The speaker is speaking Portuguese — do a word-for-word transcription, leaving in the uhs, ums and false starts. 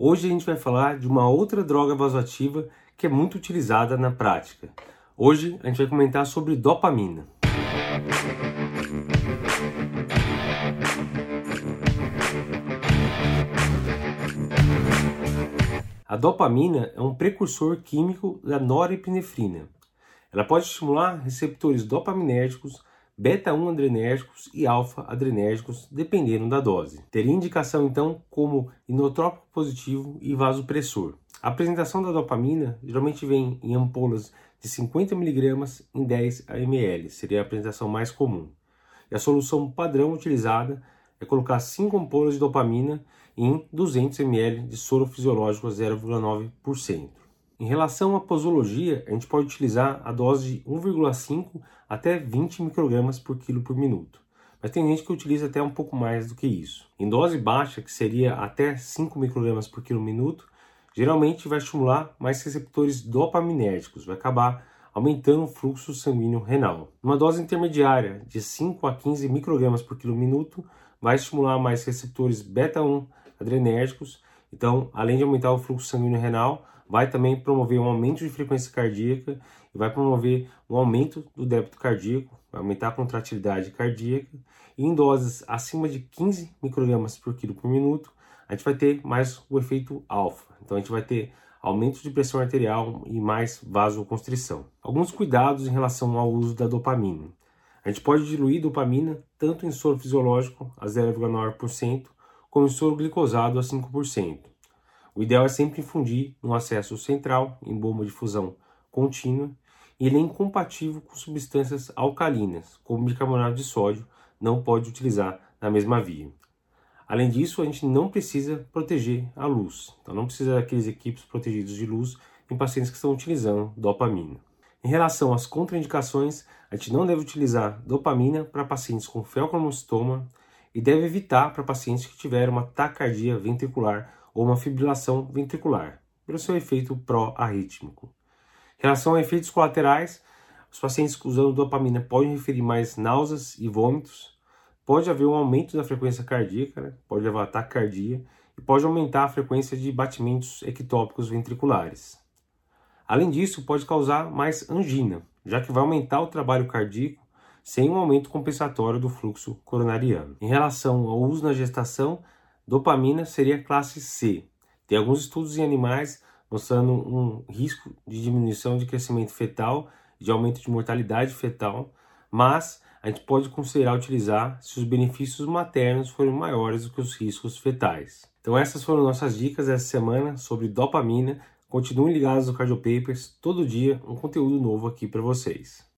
Hoje a gente vai falar de uma outra droga vasoativa que é muito utilizada na prática. Hoje a gente vai comentar sobre dopamina. A dopamina é um precursor químico da norepinefrina. Ela pode estimular receptores dopaminérgicos, beta um adrenérgicos e alfa adrenérgicos, dependendo da dose. Teria indicação então como inotrópico positivo e vasopressor. A apresentação da dopamina geralmente vem em ampolas de cinquenta miligramas em dez mililitros, seria a apresentação mais comum. E a solução padrão utilizada é colocar cinco ampolas de dopamina em duzentos mililitros de soro fisiológico a zero vírgula nove por cento. Em relação à posologia, a gente pode utilizar a dose de um vírgula cinco até vinte microgramas por quilo por minuto. Mas tem gente que utiliza até um pouco mais do que isso. Em dose baixa, que seria até cinco microgramas por quilo por minuto, geralmente vai estimular mais receptores dopaminérgicos, vai acabar aumentando o fluxo sanguíneo renal. Uma dose intermediária de cinco a quinze microgramas por quilo por minuto vai estimular mais receptores beta um adrenérgicos, então além de aumentar o fluxo sanguíneo renal, vai também promover um aumento de frequência cardíaca e vai promover um aumento do débito cardíaco, vai aumentar a contratilidade cardíaca. E em doses acima de quinze microgramas por quilo por minuto, a gente vai ter mais o efeito alfa. Então a gente vai ter aumento de pressão arterial e mais vasoconstrição. Alguns cuidados em relação ao uso da dopamina. A gente pode diluir dopamina tanto em soro fisiológico a zero vírgula nove por cento como em soro glicosado a cinco por cento. O ideal é sempre infundir no acesso central, em bomba de fusão contínua, e ele é incompatível com substâncias alcalinas, como bicarbonato de sódio, não pode utilizar na mesma via. Além disso, a gente não precisa proteger a luz, então não precisa daqueles equipos protegidos de luz em pacientes que estão utilizando dopamina. Em relação às contraindicações, a gente não deve utilizar dopamina para pacientes com feocromocitoma e deve evitar para pacientes que tiveram uma taquicardia ventricular ou uma fibrilação ventricular, pelo seu efeito pró-arrítmico. Em relação a efeitos colaterais, os pacientes usando dopamina podem referir mais náuseas e vômitos, pode haver um aumento da frequência cardíaca, né? Pode levar a taquicardia e pode aumentar a frequência de batimentos ectópicos ventriculares. Além disso, pode causar mais angina, já que vai aumentar o trabalho cardíaco sem um aumento compensatório do fluxo coronariano. Em relação ao uso na gestação, dopamina seria classe C. Tem alguns estudos em animais mostrando um risco de diminuição de crescimento fetal, de aumento de mortalidade fetal, mas a gente pode considerar utilizar se os benefícios maternos forem maiores do que os riscos fetais. Então essas foram nossas dicas essa semana sobre dopamina. Continuem ligados no Cardiopapers, todo dia um conteúdo novo aqui para vocês.